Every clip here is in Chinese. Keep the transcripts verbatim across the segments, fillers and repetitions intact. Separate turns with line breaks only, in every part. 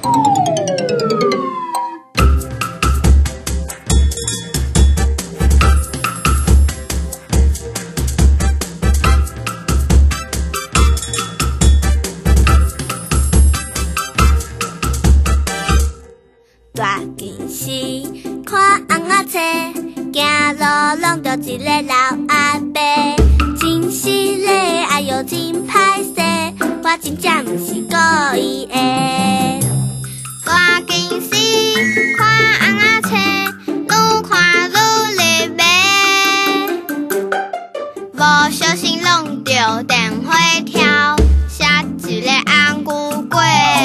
大近视，看翁仔册，行路弄着一个老阿伯，真失礼，哎哟真歹势，我真正毋是故意的。
大近视，看翁仔册，愈看愈入迷，无小心弄着电火条，写一个红牛粿。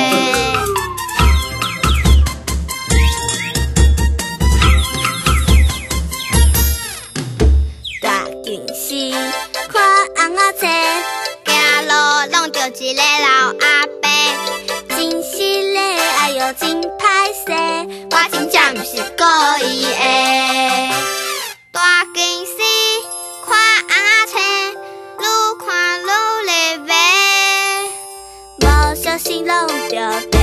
看翁仔册，
行路弄着一个老阿伯，
真失礼，哎哟真歹势，
我真正毋是故意的。大近视，看翁仔册，愈看愈入迷，
无小心弄着。